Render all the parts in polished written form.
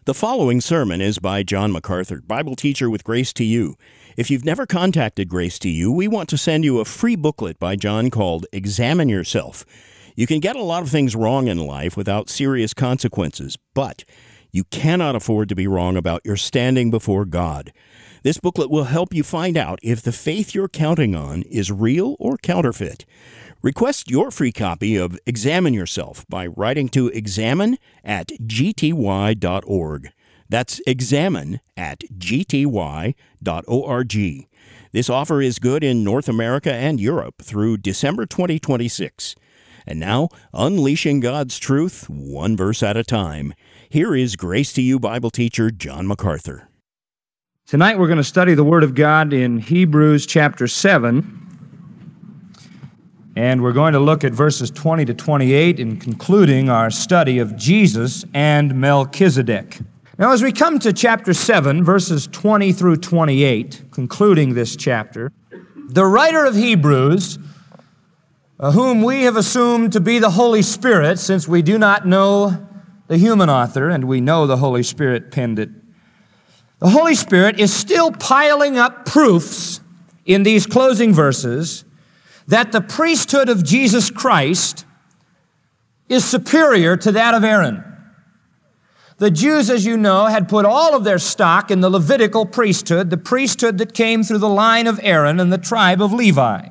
The following sermon is by John MacArthur, Bible teacher with Grace to You. If you've never contacted Grace to You, we want to send you a free booklet by John called Examine Yourself. You can get a lot of things wrong in life without serious consequences, but you cannot afford to be wrong about your standing before God. This booklet will help you find out if the faith you're counting on is real or counterfeit. Request your free copy of Examine Yourself by writing to examine@gty.org. That's examine@gty.org. This offer is good in North America and Europe through December 2026. And now, unleashing God's truth, one verse at a time. Here is Grace to You Bible teacher John MacArthur. Tonight we're going to study the Word of God in Hebrews chapter 7. And we're going to look at verses 20 to 28 in concluding our study of Jesus and Melchizedek. Now, as we come to chapter 7, verses 20 through 28, concluding this chapter, the writer of Hebrews, whom we have assumed to be the Holy Spirit, since we do not know the human author, and we know the Holy Spirit penned it, the Holy Spirit is still piling up proofs in these closing verses that the priesthood of Jesus Christ is superior to that of Aaron. The Jews, as you know, had put all of their stock in the Levitical priesthood, the priesthood that came through the line of Aaron and the tribe of Levi.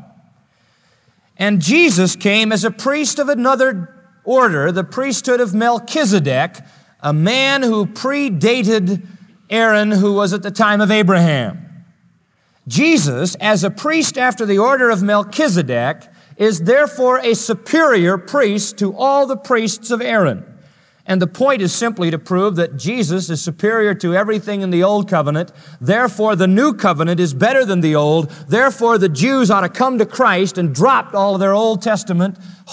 And Jesus came as a priest of another order, the priesthood of Melchizedek, a man who predated Aaron, who was at the time of Abraham. Jesus, as a priest after the order of Melchizedek, is therefore a superior priest to all the priests of Aaron. And the point is simply to prove that Jesus is superior to everything in the Old Covenant. Therefore, the New Covenant is better than the Old. Therefore, the Jews ought to come to Christ and drop all of their Old Testament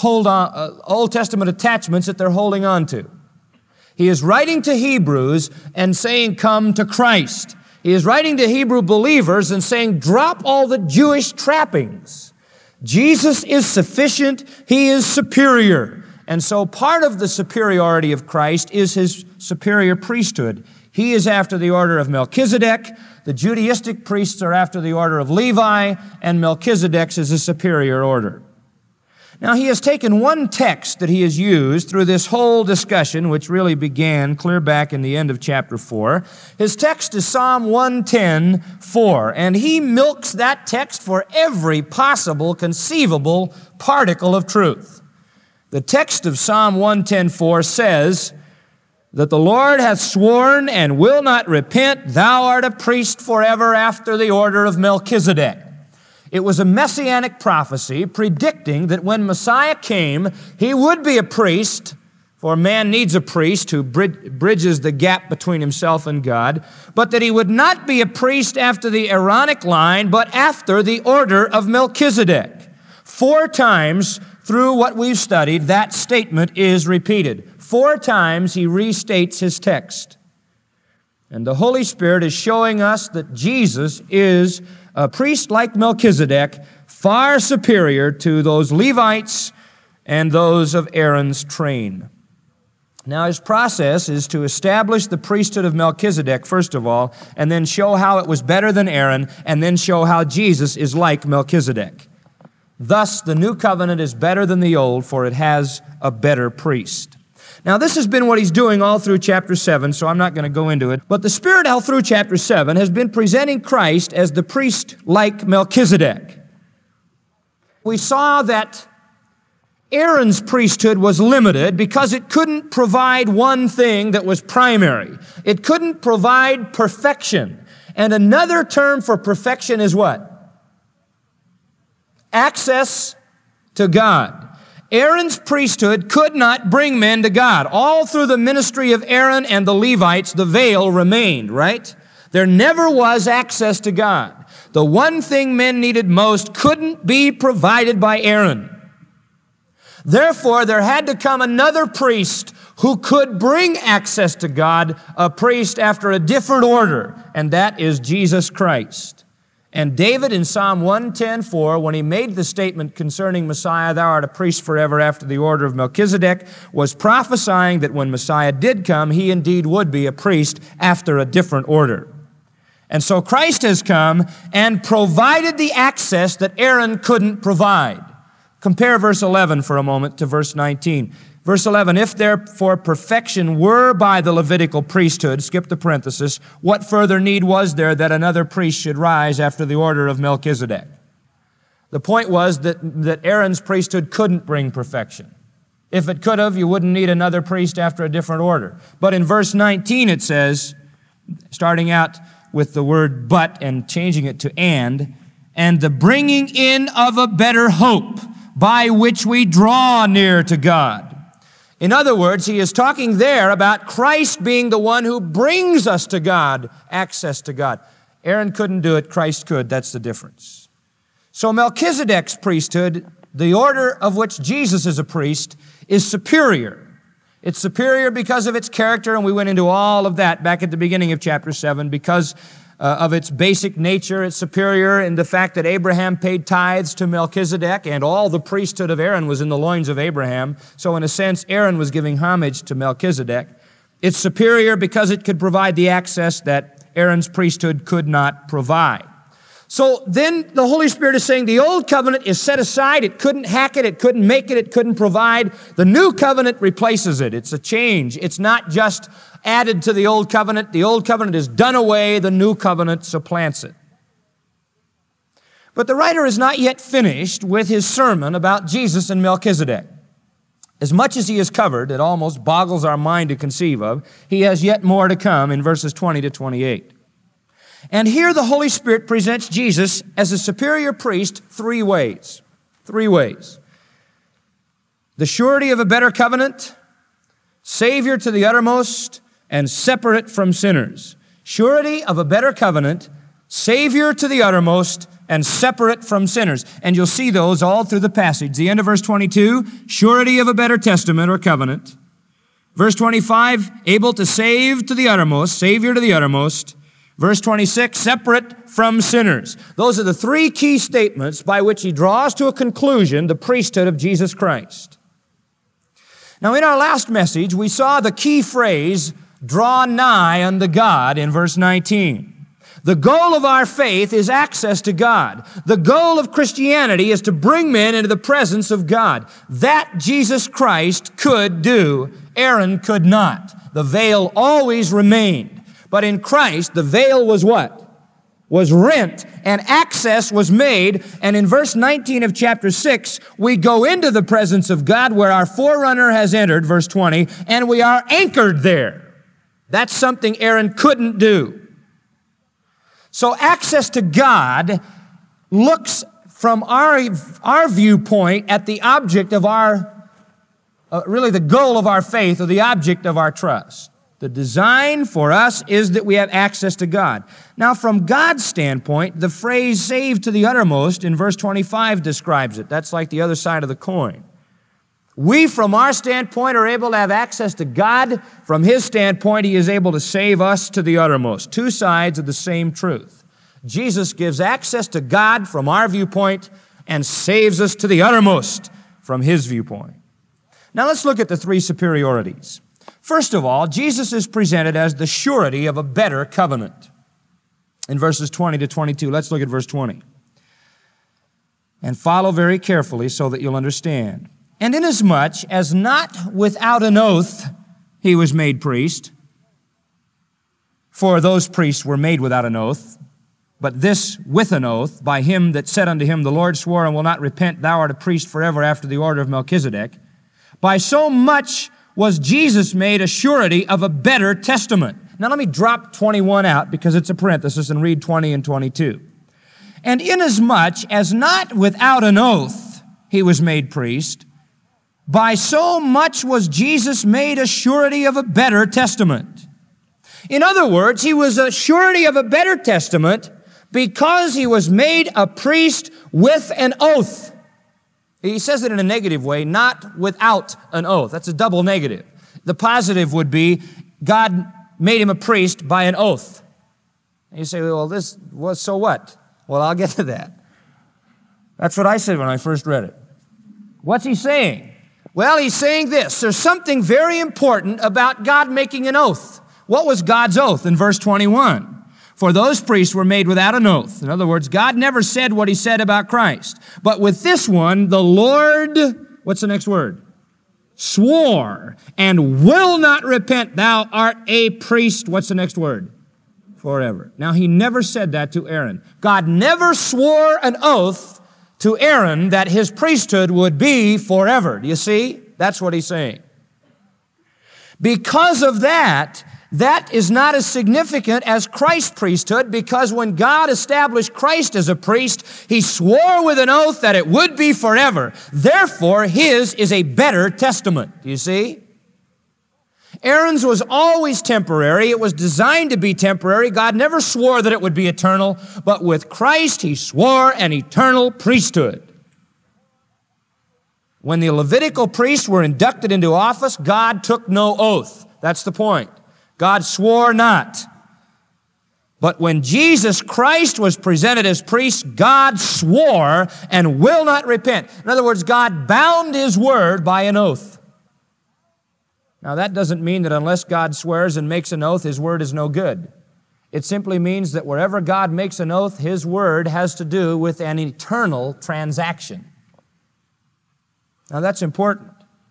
attachments that they're holding on to. He is writing to Hebrews and saying, come to Christ. He is writing to Hebrew believers and saying, drop all the Jewish trappings. Jesus is sufficient. He is superior. And so part of the superiority of Christ is his superior priesthood. He is after the order of Melchizedek. The Judaistic priests are after the order of Levi, and Melchizedek's is a superior order. Now, he has taken one text that he has used through this whole discussion, which really began clear back in the end of chapter 4. His text is Psalm 110:4, and he milks that text for every possible, conceivable particle of truth. The text of Psalm 110:4 says that the Lord hath sworn and will not repent, thou art a priest forever after the order of Melchizedek. It was a messianic prophecy predicting that when Messiah came, he would be a priest, for man needs a priest who bridges the gap between himself and God, but that he would not be a priest after the Aaronic line, but after the order of Melchizedek. 4 times through what we've studied, that statement is repeated. 4 times he restates his text. And the Holy Spirit is showing us that Jesus is a priest like Melchizedek, far superior to those Levites and those of Aaron's train. Now, his process is to establish the priesthood of Melchizedek, first of all, and then show how it was better than Aaron, and then show how Jesus is like Melchizedek. Thus, the new covenant is better than the old, for it has a better priest. Now, this has been what he's doing all through chapter 7, so I'm not going to go into it. But the Spirit all through chapter 7 has been presenting Christ as the priest like Melchizedek. We saw that Aaron's priesthood was limited because it couldn't provide one thing that was primary. It couldn't provide perfection. And another term for perfection is what? Access to God. Aaron's priesthood could not bring men to God. All through the ministry of Aaron and the Levites, the veil remained, right? There never was access to God. The one thing men needed most couldn't be provided by Aaron. Therefore, there had to come another priest who could bring access to God, a priest after a different order, and that is Jesus Christ. And David in Psalm 110:4, when he made the statement concerning Messiah, thou art a priest forever after the order of Melchizedek, was prophesying that when Messiah did come, he indeed would be a priest after a different order. And so Christ has come and provided the access that Aaron couldn't provide. Compare verse 11 for a moment to verse 19. Verse 11, if therefore perfection were by the Levitical priesthood, skip the parenthesis, what further need was there that another priest should rise after the order of Melchizedek? The point was that Aaron's priesthood couldn't bring perfection. If it could have, you wouldn't need another priest after a different order. But in verse 19 it says, starting out with the word but and changing it to and the bringing in of a better hope by which we draw near to God. In other words, he is talking there about Christ being the one who brings us to God, access to God. Aaron couldn't do it, Christ could. That's the difference. So Melchizedek's priesthood, the order of which Jesus is a priest, is superior. It's superior because of its character, and we went into all of that back at the beginning of chapter 7, because of its basic nature. It's superior in the fact that Abraham paid tithes to Melchizedek, and all the priesthood of Aaron was in the loins of Abraham. So in a sense, Aaron was giving homage to Melchizedek. It's superior because it could provide the access that Aaron's priesthood could not provide. So then the Holy Spirit is saying the old covenant is set aside. It couldn't hack it. It couldn't make it. It couldn't provide. The new covenant replaces it. It's a change. It's not just added to the old covenant. The old covenant is done away. The new covenant supplants it. But the writer is not yet finished with his sermon about Jesus and Melchizedek. As much as he has covered, it almost boggles our mind to conceive of, he has yet more to come in verses 20 to 28. And here the Holy Spirit presents Jesus as a superior priest three ways. Three ways. The surety of a better covenant, Savior to the uttermost, and separate from sinners. Surety of a better covenant, Savior to the uttermost, and separate from sinners. And you'll see those all through the passage. The end of verse 22, surety of a better testament or covenant. Verse 25, able to save to the uttermost, Savior to the uttermost. Verse 26, separate from sinners. Those are the three key statements by which he draws to a conclusion the priesthood of Jesus Christ. Now, in our last message, we saw the key phrase, draw nigh unto God, in verse 19. The goal of our faith is access to God. The goal of Christianity is to bring men into the presence of God. That Jesus Christ could do. Aaron could not. The veil always remained. But in Christ, the veil was what? Was rent, and access was made. And in verse 19 of chapter 6, we go into the presence of God where our forerunner has entered, verse 20, and we are anchored there. That's something Aaron couldn't do. So access to God looks from our viewpoint at the object of our, really the goal of our faith, or the object of our trust. The design for us is that we have access to God. Now, from God's standpoint, the phrase saved to the uttermost in verse 25 describes it. That's like the other side of the coin. We, from our standpoint, are able to have access to God. From His standpoint, He is able to save us to the uttermost. Two sides of the same truth. Jesus gives access to God from our viewpoint and saves us to the uttermost from His viewpoint. Now, let's look at the three superiorities. First of all, Jesus is presented as the surety of a better covenant. In verses 20 to 22, let's look at verse 20. And follow very carefully so that you'll understand. And inasmuch as not without an oath he was made priest, for those priests were made without an oath, but this with an oath, by him that said unto him, the Lord swore and will not repent, thou art a priest forever after the order of Melchizedek, by so much was Jesus made a surety of a better testament. Now let me drop 21 out because it's a parenthesis and read 20 and 22. And inasmuch as not without an oath he was made priest, by so much was Jesus made a surety of a better testament. In other words, he was a surety of a better testament because he was made a priest with an oath. He says it in a negative way, not without an oath. That's a double negative. The positive would be God made him a priest by an oath. And you say, well, this was so what? Well, I'll get to that. That's what I said when I first read it. What's he saying? Well, he's saying this. There's something very important about God making an oath. What was God's oath in verse 21? For those priests were made without an oath. In other words, God never said what he said about Christ. But with this one, the Lord, what's the next word? Swore and will not repent. Thou art a priest. What's the next word? Forever. Now, he never said that to Aaron. God never swore an oath to Aaron that his priesthood would be forever. Do you see? That's what he's saying. Because of that, that is not as significant as Christ's priesthood, because when God established Christ as a priest, he swore with an oath that it would be forever. Therefore, his is a better testament. Do you see? Aaron's was always temporary. It was designed to be temporary. God never swore that it would be eternal, but with Christ, he swore an eternal priesthood. When the Levitical priests were inducted into office, God took no oath. That's the point. God swore not. But when Jesus Christ was presented as priest, God swore and will not repent. In other words, God bound his word by an oath. Now, that doesn't mean that unless God swears and makes an oath, his word is no good. It simply means that wherever God makes an oath, his word has to do with an eternal transaction. Now, that's important.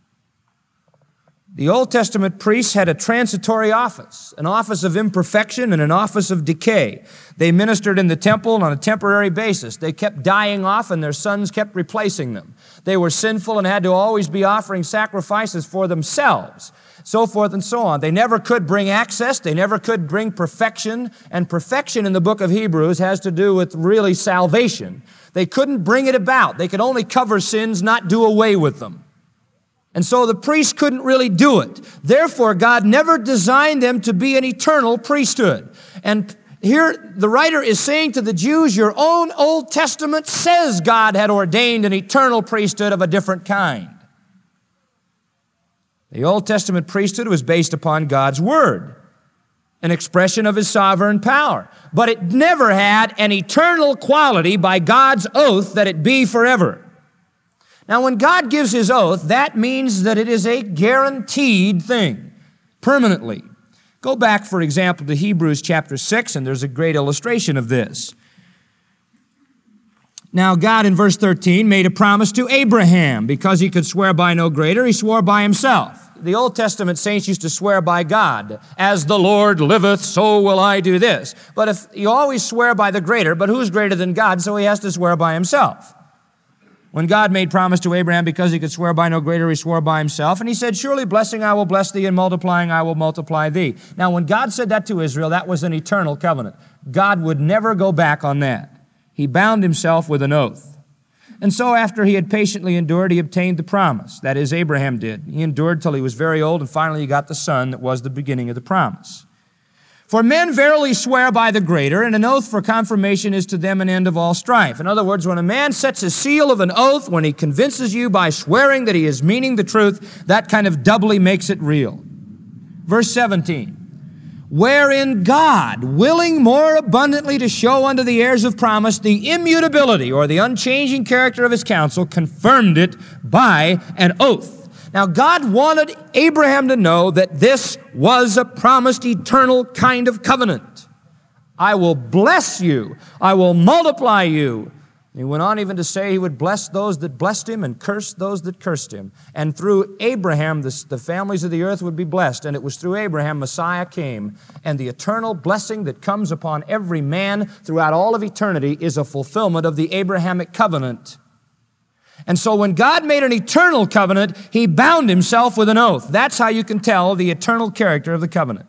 The Old Testament priests had a transitory office, an office of imperfection and an office of decay. They ministered in the temple on a temporary basis. They kept dying off and their sons kept replacing them. They were sinful and had to always be offering sacrifices for themselves, so forth and so on. They never could bring access. They never could bring perfection. And perfection in the book of Hebrews has to do with really salvation. They couldn't bring it about. They could only cover sins, not do away with them. And so the priests couldn't really do it. Therefore, God never designed them to be an eternal priesthood. And here the writer is saying to the Jews, your own Old Testament says God had ordained an eternal priesthood of a different kind. The Old Testament priesthood was based upon God's word, an expression of his sovereign power. But it never had an eternal quality by God's oath that it be forever. Now, when God gives his oath, that means that it is a guaranteed thing, permanently. Go back, for example, to Hebrews chapter 6, and there's a great illustration of this. Now, God, in verse 13, made a promise to Abraham. Because he could swear by no greater, he swore by himself. The Old Testament saints used to swear by God. As the Lord liveth, so will I do this. But if you always swear by the greater, but who's greater than God? So he has to swear by himself. When God made promise to Abraham, because he could swear by no greater, he swore by himself. And he said, surely blessing I will bless thee, and multiplying I will multiply thee. Now, when God said that to Israel, that was an eternal covenant. God would never go back on that. He bound himself with an oath. And so after he had patiently endured, he obtained the promise. That is, Abraham did. He endured till he was very old, and finally he got the son that was the beginning of the promise. For men verily swear by the greater, and an oath for confirmation is to them an end of all strife. In other words, when a man sets a seal of an oath, when he convinces you by swearing that he is meaning the truth, that kind of doubly makes it real. Verse 17, wherein God, willing more abundantly to show unto the heirs of promise the immutability or the unchanging character of his counsel, confirmed it by an oath. Now, God wanted Abraham to know that this was a promised eternal kind of covenant. I will bless you. I will multiply you. And he went on even to say he would bless those that blessed him and curse those that cursed him. And through Abraham, the families of the earth would be blessed. And it was through Abraham Messiah came. And the eternal blessing that comes upon every man throughout all of eternity is a fulfillment of the Abrahamic covenant. And so when God made an eternal covenant, he bound himself with an oath. That's how you can tell the eternal character of the covenant.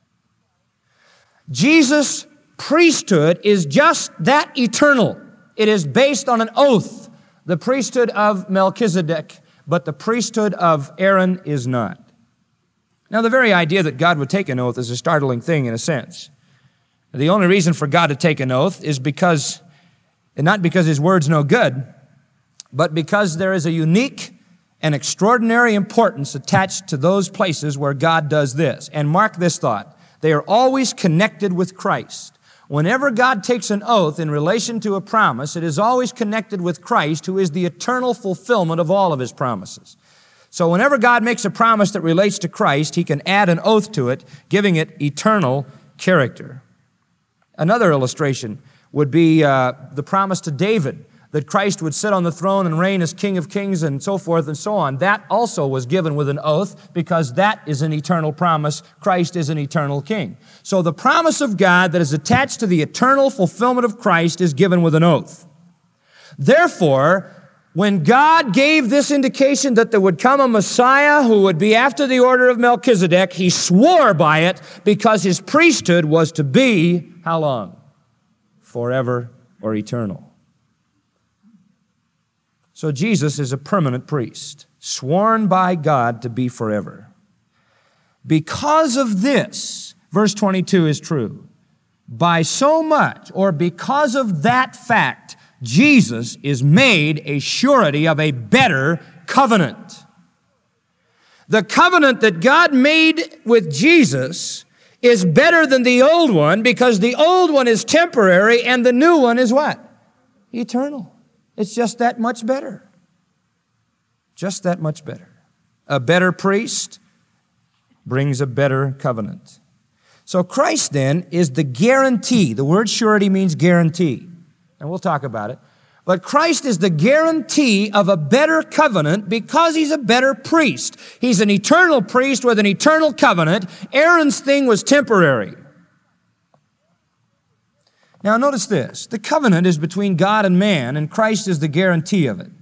Jesus' priesthood is just that eternal. It is based on an oath, the priesthood of Melchizedek, but the priesthood of Aaron is not. Now, the very idea that God would take an oath is a startling thing in a sense. The only reason for God to take an oath is because, and not because his word's no good, but because there is a unique and extraordinary importance attached to those places where God does this. And mark this thought. They are always connected with Christ. Whenever God takes an oath in relation to a promise, it is always connected with Christ, who is the eternal fulfillment of all of His promises. So whenever God makes a promise that relates to Christ, He can add an oath to it, giving it eternal character. Another illustration would be the promise to David that Christ would sit on the throne and reign as King of Kings and so forth and so on. That also was given with an oath because that is an eternal promise. Christ is an eternal King. So the promise of God that is attached to the eternal fulfillment of Christ is given with an oath. Therefore, when God gave this indication that there would come a Messiah who would be after the order of Melchizedek, He swore by it because His priesthood was to be, how long? Forever or eternal. So Jesus is a permanent priest, sworn by God to be forever. Because of this, verse 22 is true. By so much, or because of that fact, Jesus is made a surety of a better covenant. The covenant that God made with Jesus is better than the old one because the old one is temporary and the new one is what? Eternal. It's just that much better. Just that much better. A better priest brings a better covenant. So Christ then is the guarantee. The word surety means guarantee. And we'll talk about it. But Christ is the guarantee of a better covenant because He's a better priest. He's an eternal priest with an eternal covenant. Aaron's thing was temporary. Now notice this. The covenant is between God and man, and Christ is the guarantee of it.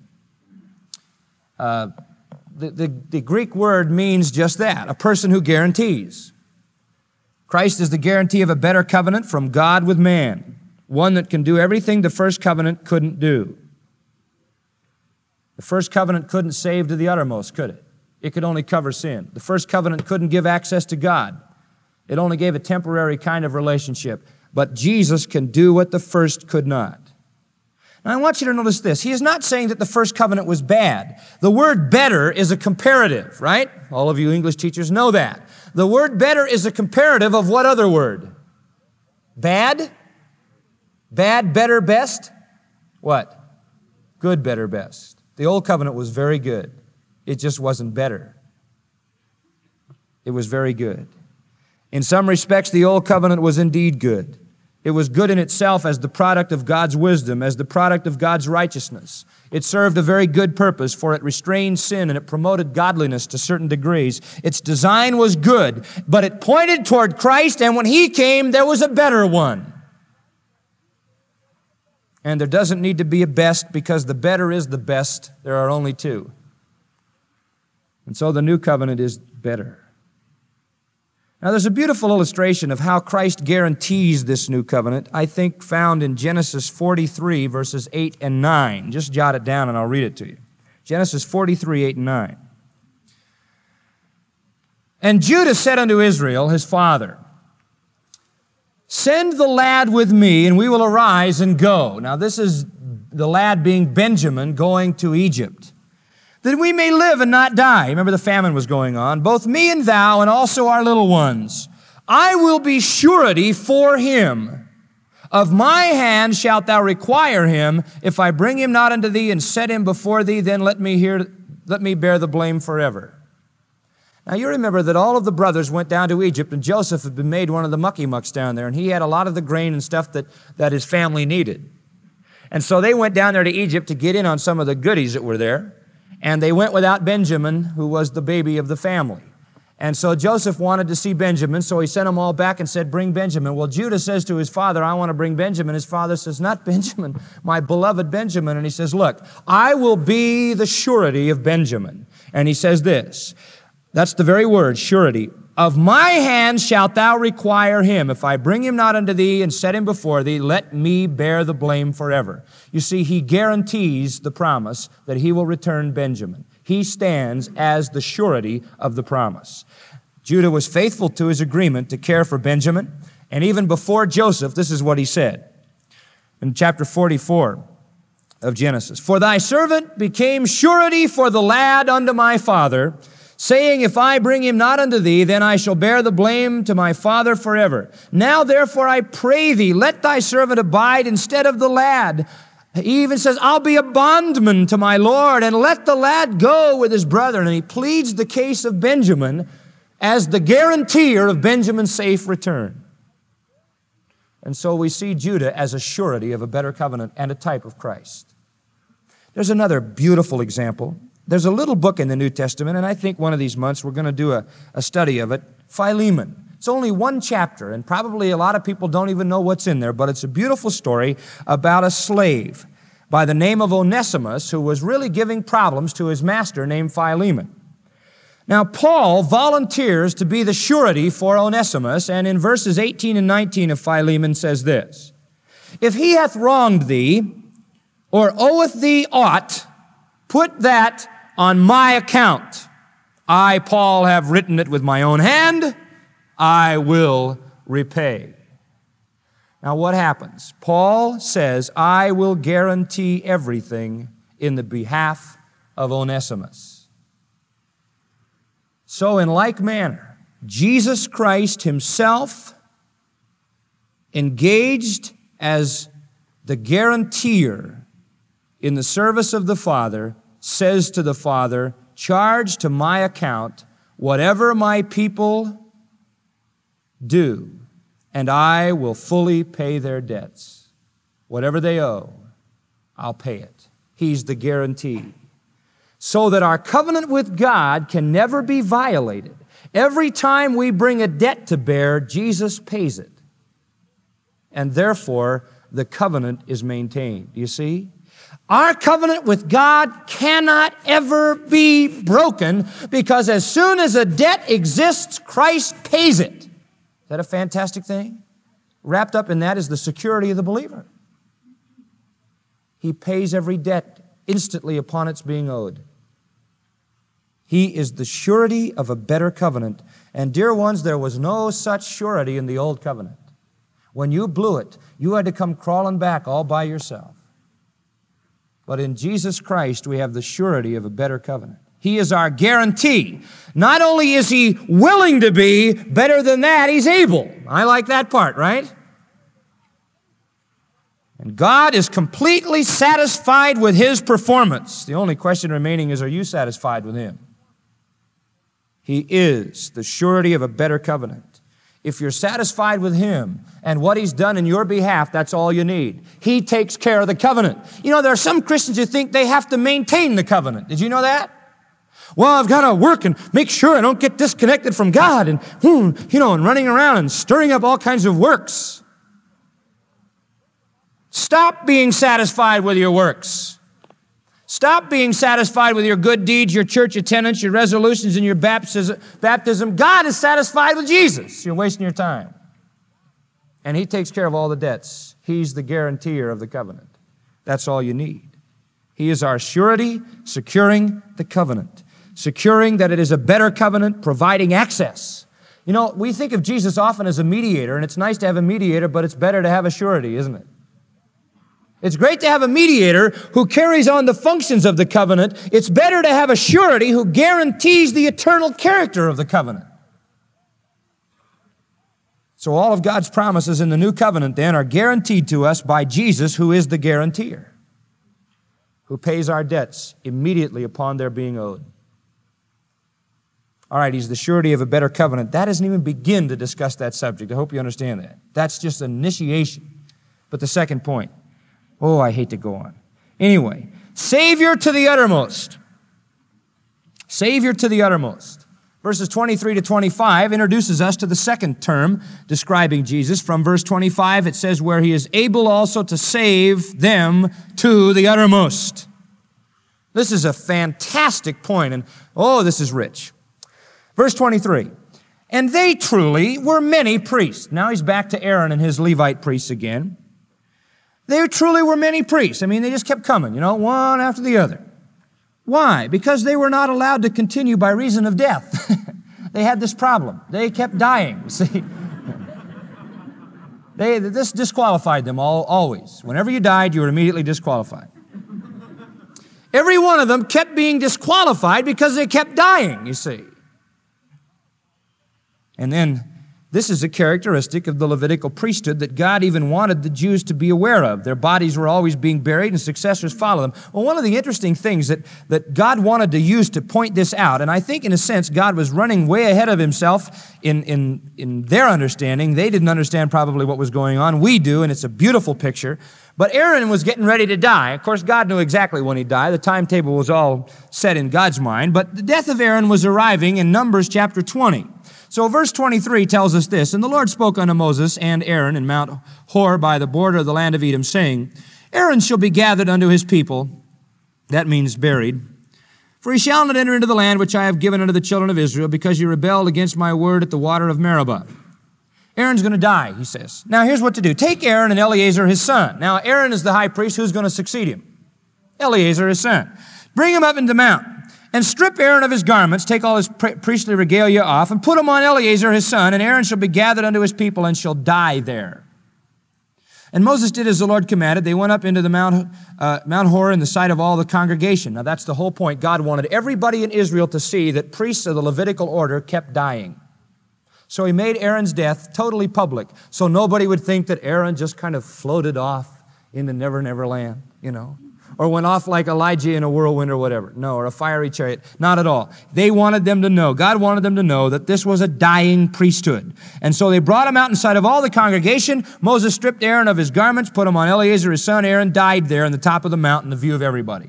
The Greek word means just that, a person who guarantees. Christ is the guarantee of a better covenant from God with man, one that can do everything the first covenant couldn't do. The first covenant couldn't save to the uttermost, could it? It could only cover sin. The first covenant couldn't give access to God. It only gave a temporary kind of relationship. But Jesus can do what the first could not. Now I want you to notice this. He is not saying that the first covenant was bad. The word better is a comparative, right? All of you English teachers know that. The word better is a comparative of what other word? Bad? Bad, better, best? What? Good, better, best. The old covenant was very good. It just wasn't better. It was very good. In some respects, the old covenant was indeed good. It was good in itself as the product of God's wisdom, as the product of God's righteousness. It served a very good purpose, for it restrained sin and it promoted godliness to certain degrees. Its design was good, but it pointed toward Christ, and when He came, there was a better one. And there doesn't need to be a best because the better is the best. There are only two. And so the new covenant is better. Now, there's a beautiful illustration of how Christ guarantees this new covenant, I think found in Genesis 43, verses 8 and 9. Just jot it down and I'll read it to you. Genesis 43, 8 and 9. And Judah said unto Israel, his father, send the lad with me, and we will arise and go. Now, this is the lad being Benjamin going to Egypt, that we may live and not die. Remember, the famine was going on. Both me and thou, and also our little ones. I will be surety for him. Of my hand shalt thou require him. If I bring him not unto thee and set him before thee, then let me bear the blame forever. Now, you remember that all of the brothers went down to Egypt, and Joseph had been made one of the mucky mucks down there, and he had a lot of the grain and stuff that his family needed. And so they went down there to Egypt to get in on some of the goodies that were there. And they went without Benjamin, who was the baby of the family. And so Joseph wanted to see Benjamin, so he sent them all back and said, bring Benjamin. Well, Judah says to his father, I want to bring Benjamin. His father says, not Benjamin, my beloved Benjamin. And he says, look, I will be the surety of Benjamin. And he says this, that's the very word, surety. Of my hand shalt thou require him. If I bring him not unto thee and set him before thee, let me bear the blame forever. You see, he guarantees the promise that he will return Benjamin. He stands as the surety of the promise. Judah was faithful to his agreement to care for Benjamin, and even before Joseph, this is what he said in chapter 44 of Genesis. For thy servant became surety for the lad unto my father, saying, If I bring him not unto thee, then I shall bear the blame to my father forever. Now therefore I pray thee, let thy servant abide instead of the lad. He even says, I'll be a bondman to my Lord, and let the lad go with his brethren. And he pleads the case of Benjamin as the guarantor of Benjamin's safe return. And so we see Judah as a surety of a better covenant and a type of Christ. There's another beautiful example. There's a little book in the New Testament, and I think one of these months we're going to do a study of it, Philemon. It's only one chapter, and probably a lot of people don't even know what's in there, but it's a beautiful story about a slave by the name of Onesimus who was really giving problems to his master named Philemon. Now, Paul volunteers to be the surety for Onesimus, and in verses 18 and 19 of Philemon says this, If he hath wronged thee, or oweth thee aught, put that on my account. I, Paul, have written it with my own hand. I will repay. Now, what happens? Paul says, I will guarantee everything in the behalf of Onesimus. So in like manner, Jesus Christ himself, engaged as the guarantor in the service of the Father, says to the Father, charge to my account whatever my people do, and I will fully pay their debts. Whatever they owe, I'll pay it. He's the guarantee. So that our covenant with God can never be violated. Every time we bring a debt to bear, Jesus pays it. And therefore, the covenant is maintained. You see? Our covenant with God cannot ever be broken because as soon as a debt exists, Christ pays it. Is that a fantastic thing? Wrapped up in that is the security of the believer. He pays every debt instantly upon its being owed. He is the surety of a better covenant. And dear ones, there was no such surety in the old covenant. When you blew it, you had to come crawling back all by yourself. But in Jesus Christ, we have the surety of a better covenant. He is our guarantee. Not only is He willing to be, better than that, He's able. I like that part, right? And God is completely satisfied with His performance. The only question remaining is, are you satisfied with Him? He is the surety of a better covenant. If you're satisfied with Him and what He's done in your behalf, that's all you need. He takes care of the covenant. You know, there are some Christians who think they have to maintain the covenant. Did you know that? Well, I've got to work and make sure I don't get disconnected from God and running around and stirring up all kinds of works. Stop being satisfied with your works. Stop being satisfied with your good deeds, your church attendance, your resolutions, and your baptism. God is satisfied with Jesus. You're wasting your time. And He takes care of all the debts. He's the guarantor of the covenant. That's all you need. He is our surety, securing the covenant. Securing that it is a better covenant, providing access. You know, we think of Jesus often as a mediator, and it's nice to have a mediator, but it's better to have a surety, isn't it? It's great to have a mediator who carries on the functions of the covenant. It's better to have a surety who guarantees the eternal character of the covenant. So all of God's promises in the new covenant then are guaranteed to us by Jesus, who is the guarantor, who pays our debts immediately upon their being owed. All right, He's the surety of a better covenant. That doesn't even begin to discuss that subject. I hope you understand that. That's just an initiation. But the second point, oh, I hate to go on. Anyway, Savior to the uttermost. Savior to the uttermost. Verses 23 to 25 introduces us to the second term describing Jesus. From verse 25, it says, where He is able also to save them to the uttermost. This is a fantastic point, and oh, this is rich. Verse 23, and they truly were many priests. Now he's back to Aaron and his Levite priests again. They truly were many priests. I mean, they just kept coming, one after the other. Why? Because they were not allowed to continue by reason of death. They had this problem. They kept dying, you see. This disqualified them always. Whenever you died, you were immediately disqualified. Every one of them kept being disqualified because they kept dying, you see. And then this is a characteristic of the Levitical priesthood that God even wanted the Jews to be aware of. Their bodies were always being buried and successors follow them. Well, one of the interesting things that God wanted to use to point this out, and I think in a sense God was running way ahead of himself in their understanding. They didn't understand probably what was going on. We do, and it's a beautiful picture. But Aaron was getting ready to die. Of course, God knew exactly when he'd die. The timetable was all set in God's mind. But the death of Aaron was arriving in Numbers chapter 20. So verse 23 tells us this, "And the Lord spoke unto Moses and Aaron in Mount Hor by the border of the land of Edom, saying, Aaron shall be gathered unto his people," that means buried, "for he shall not enter into the land which I have given unto the children of Israel, because you rebelled against my word at the water of Meribah." Aaron's going to die, he says. Now here's what to do. Take Aaron and Eleazar his son. Now Aaron is the high priest. Who's going to succeed him? Eleazar his son. Bring him up into the mount. And strip Aaron of his garments, take all his priestly regalia off, and put them on Eleazar his son, and Aaron shall be gathered unto his people and shall die there. And Moses did as the Lord commanded. They went up into the Mount Hor in the sight of all the congregation. Now that's the whole point. God wanted everybody in Israel to see that priests of the Levitical order kept dying. So he made Aaron's death totally public, so nobody would think that Aaron just kind of floated off in the never land, or went off like Elijah in a whirlwind or whatever. No, or a fiery chariot. Not at all. They wanted them to know, God wanted them to know that this was a dying priesthood. And so they brought him out in sight of all the congregation. Moses stripped Aaron of his garments, put him on Eleazar his son. Aaron died there on the top of the mountain in the view of everybody.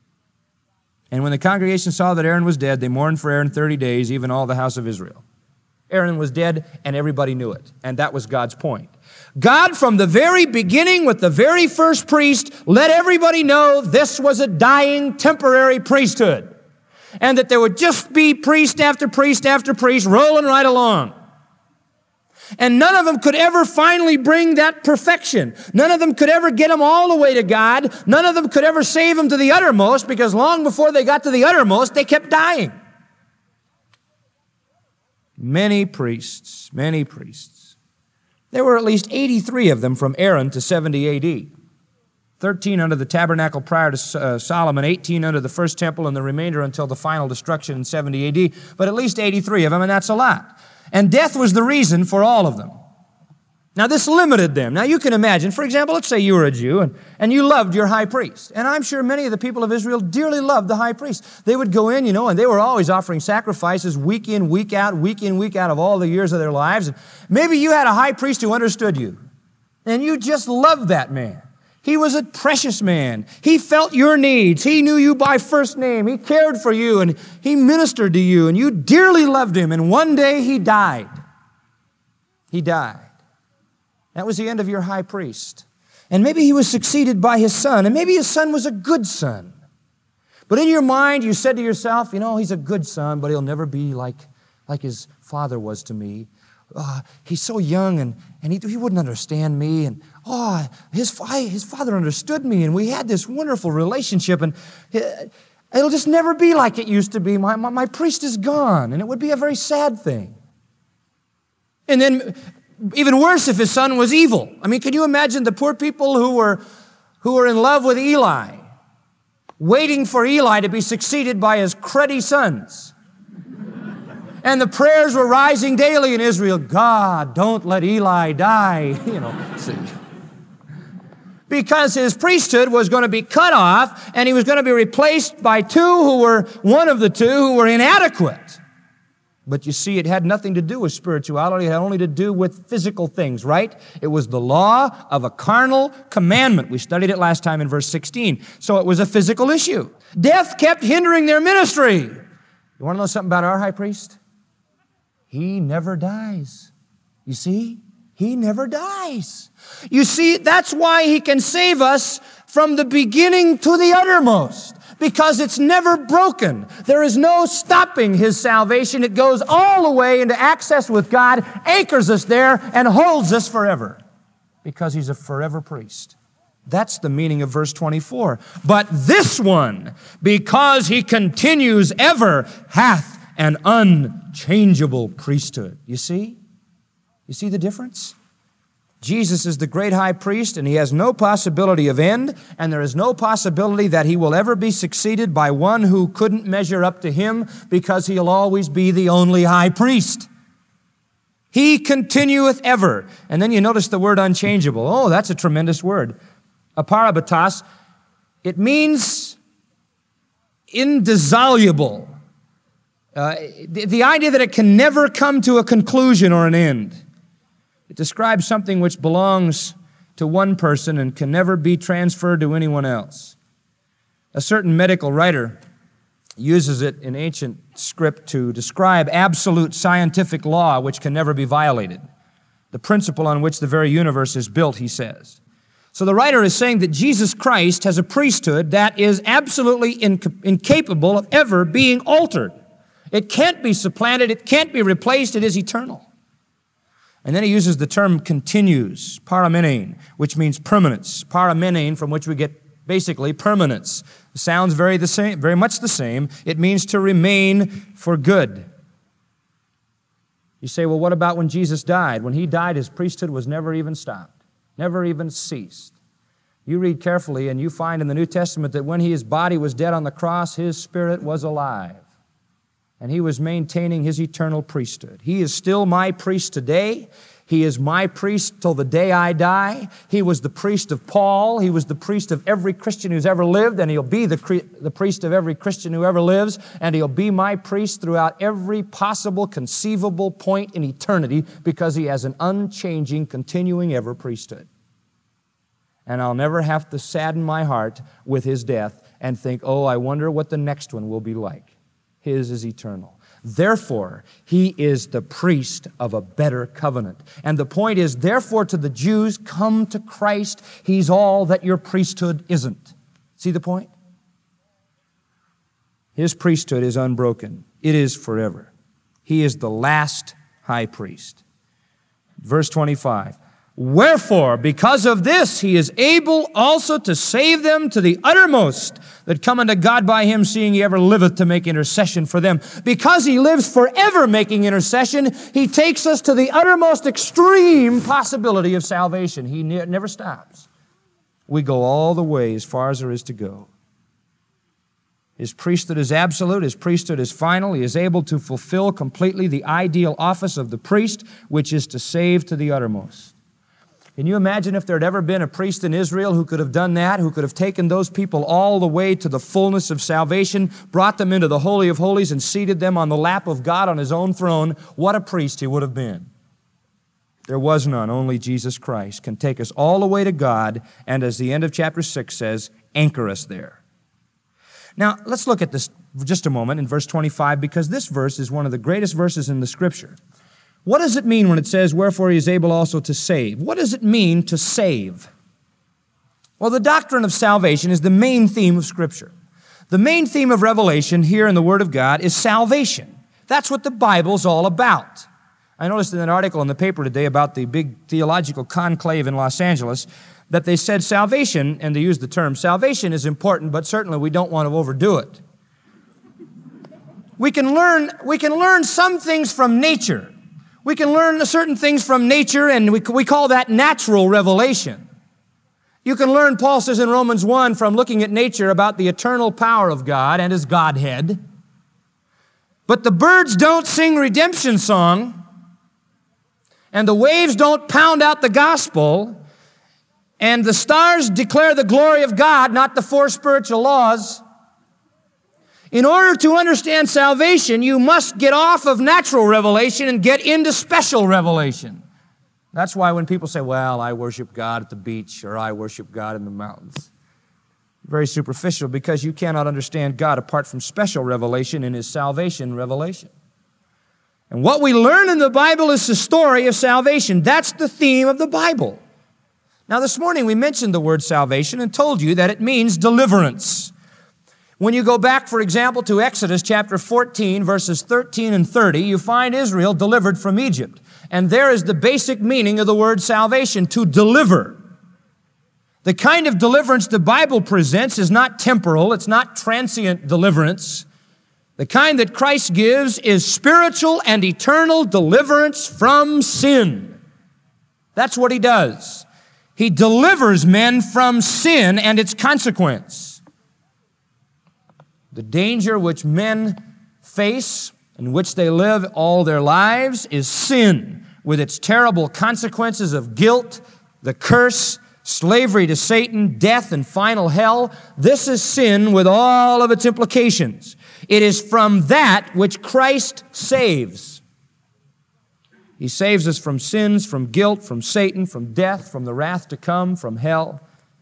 And when the congregation saw that Aaron was dead, they mourned for Aaron 30 days, even all the house of Israel. Aaron was dead, and everybody knew it. And that was God's point. God, from the very beginning, with the very first priest, let everybody know this was a dying, temporary priesthood. And that there would just be priest after priest after priest rolling right along. And none of them could ever finally bring that perfection. None of them could ever get them all the way to God. None of them could ever save them to the uttermost, because long before they got to the uttermost, they kept dying. Many priests. There were at least 83 of them from Aaron to 70 A.D. 13 under the tabernacle prior to Solomon, 18 under the first temple, and the remainder until the final destruction in 70 A.D. But at least 83 of them, and that's a lot. And death was the reason for all of them. Now, this limited them. Now, you can imagine, for example, let's say you were a Jew and you loved your high priest. And I'm sure many of the people of Israel dearly loved the high priest. They would go in, and they were always offering sacrifices week in, week out of all the years of their lives. And maybe you had a high priest who understood you. And you just loved that man. He was a precious man. He felt your needs. He knew you by first name. He cared for you, and he ministered to you, and you dearly loved him. And one day he died. He died. That was the end of your high priest. And maybe he was succeeded by his son, and maybe his son was a good son. But in your mind, you said to yourself, he's a good son, but he'll never be like his father was to me. He's so young, and he wouldn't understand me. And his father understood me, and we had this wonderful relationship, and it'll just never be like it used to be. My priest is gone, and it would be a very sad thing. And then even worse if his son was evil. I mean, can you imagine the poor people who were in love with Eli, waiting for Eli to be succeeded by his cruddy sons? And the prayers were rising daily in Israel. God, don't let Eli die. See. Because his priesthood was going to be cut off, and he was going to be replaced by one of the two who were inadequate. But you see, it had nothing to do with spirituality. It had only to do with physical things, right? It was the law of a carnal commandment. We studied it last time in verse 16. So it was a physical issue. Death kept hindering their ministry. You want to know something about our high priest? He never dies. You see? He never dies. You see, that's why he can save us from the beginning to the uttermost. Because it's never broken. There is no stopping his salvation. It goes all the way into access with God, anchors us there, and holds us forever. Because he's a forever priest. That's the meaning of verse 24. But this one, because he continues ever, hath an unchangeable priesthood. You see? You see the difference? Jesus is the great high priest, and he has no possibility of end, and there is no possibility that he will ever be succeeded by one who couldn't measure up to him, because he'll always be the only high priest. He continueth ever. And then you notice the word unchangeable. Oh, that's a tremendous word. Aparabatos. It means indissoluble. The idea that it can never come to a conclusion or an end. It describes something which belongs to one person and can never be transferred to anyone else. A certain medical writer uses it in ancient script to describe absolute scientific law which can never be violated. The principle on which the very universe is built, he says. So the writer is saying that Jesus Christ has a priesthood that is absolutely incapable of ever being altered. It can't be supplanted. It can't be replaced. It is eternal. And then he uses the term continues, paramenein, which means permanence. Paramenein, from which we get basically permanence. It sounds very much the same. It means to remain for good. You say, well, what about when Jesus died? When he died, his priesthood was never even stopped, never even ceased. You read carefully and you find in the New Testament that when his body was dead on the cross, his spirit was alive. And he was maintaining his eternal priesthood. He is still my priest today. He is my priest till the day I die. He was the priest of Paul. He was the priest of every Christian who's ever lived, and he'll be the priest of every Christian who ever lives, and he'll be my priest throughout every possible, conceivable point in eternity, because he has an unchanging, continuing ever priesthood. And I'll never have to sadden my heart with his death and think, oh, I wonder what the next one will be like. His is eternal. Therefore, he is the priest of a better covenant. And the point is, therefore, to the Jews, come to Christ. He's all that your priesthood isn't. See the point? His priesthood is unbroken. It is forever. He is the last high priest. Verse 25. Wherefore, because of this, he is able also to save them to the uttermost that come unto God by him, seeing he ever liveth to make intercession for them. Because he lives forever making intercession, he takes us to the uttermost extreme possibility of salvation. He never stops. We go all the way as far as there is to go. His priesthood is absolute. His priesthood is final. He is able to fulfill completely the ideal office of the priest, which is to save to the uttermost. Can you imagine if there had ever been a priest in Israel who could have done that, who could have taken those people all the way to the fullness of salvation, brought them into the Holy of Holies, and seated them on the lap of God on his own throne? What a priest he would have been. There was none. Only Jesus Christ can take us all the way to God, and as the end of chapter 6 says, anchor us there. Now, let's look at this for just a moment in verse 25, because this verse is one of the greatest verses in the Scripture. What does it mean when it says, wherefore he is able also to save? What does it mean to save? Well, the doctrine of salvation is the main theme of Scripture. The main theme of Revelation here in the Word of God is salvation. That's what the Bible's all about. I noticed in an article in the paper today about the big theological conclave in Los Angeles that they said salvation, and they used the term, salvation is important, but certainly we don't want to overdo it. We can learn some things from nature. We can learn certain things from nature, and we call that natural revelation. You can learn, Paul says in Romans 1, from looking at nature about the eternal power of God and His Godhead. But the birds don't sing redemption song, and the waves don't pound out the gospel, and the stars declare the glory of God, not the four spiritual laws. In order to understand salvation, you must get off of natural revelation and get into special revelation. That's why when people say, well, I worship God at the beach or I worship God in the mountains, very superficial, because you cannot understand God apart from special revelation in His salvation revelation. And what we learn in the Bible is the story of salvation. That's the theme of the Bible. Now, this morning we mentioned the word salvation and told you that it means deliverance. When you go back, for example, to Exodus chapter 14, verses 13 and 30, you find Israel delivered from Egypt. And there is the basic meaning of the word salvation, to deliver. The kind of deliverance the Bible presents is not temporal, it's not transient deliverance. The kind that Christ gives is spiritual and eternal deliverance from sin. That's what He does. He delivers men from sin and its consequence. The danger which men face, in which they live all their lives, is sin, with its terrible consequences of guilt, the curse, slavery to Satan, death, and final hell. This is sin with all of its implications. It is from that which Christ saves. He saves us from sins, from guilt, from Satan, from death, from the wrath to come, from hell.